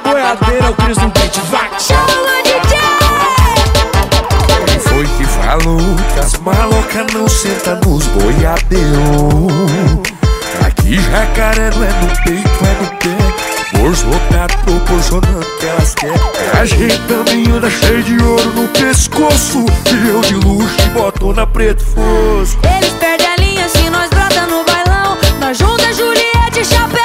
boiadeira, o Cris no beat, vai! Chama DJ! Quem foi que falou que as malocas não sentam nos boiadeiros? Aqui Jacaré não é no peito, é no pé. Bolso lotado proporcionando que elas querem. A gente também anda cheio de ouro no pescoço, e eu de luxo e botona preto fosco. Eles perdem a linha se nós brota no bailão. Nós junta Juliette e chapéu.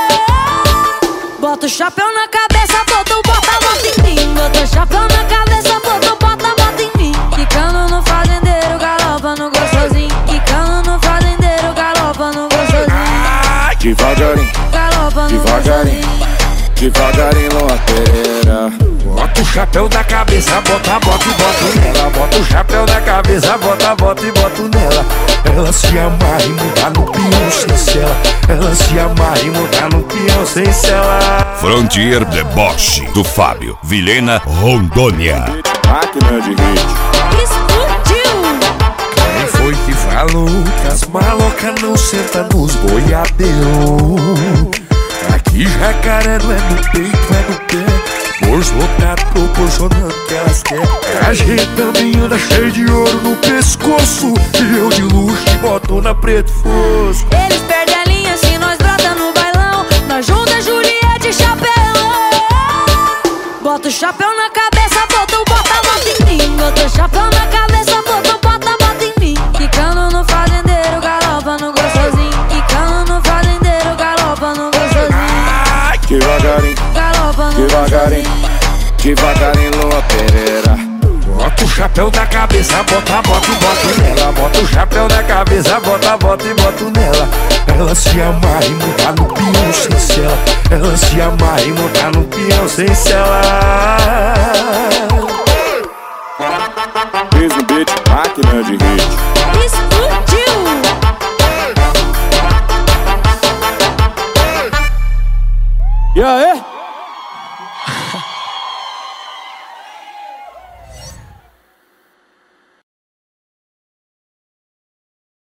Bota o chapéu na cabeça, bota em mim. Bota o chapéu na cabeça, bota em mim. Quicando no fazendeiro, galopa no gostosinho. Quicando no fazendeiro, galopa no gostosinho. Devagarinho, Galopa no devagarinho, gostosinho. devagarinho, loteira. Bota o chapéu na cabeça, bota e boto nela. Bota o chapéu na cabeça, bota e boto nela. Ela se amarra e monta no peão sem cela. Ela se amarra e monta no peão sem cela. Frontier Deboche, do Fábio Vilhena, Rondônia. Máquina de hit. Explodiu! Quem foi que falou que as malocas não sentam nos boiadeiros? Aqui Jacaré não é no peito, é no pé. Bolso lotado proporcionando que elas querem. A gente também anda cheio de ouro no pescoço, e eu de luxo e botona preto fosco. Eles perdem a linha se nós brota no bailão. Nós junta Juliette e chapéu. Bota o chapéu na cabeça, bota em mim. Bota o chapéu na cabeça, bota em mim. Quicando no fazendeiro, galopa no gostosinho. Quicando no fazendeiro, galopa no gostosinho. Devagarinho, Galopa no devagarinho, gostosinho. devagarinho, loteira. Bota o chapéu na cabeça, bota e boto nela. Bota o chapéu na cabeça, bota e boto nela. Ela se amarra e monta no peão sem cela. Ela se amarra e monta no peão sem cela. Cris no beat, máquina de hit. Explodiu! E aí?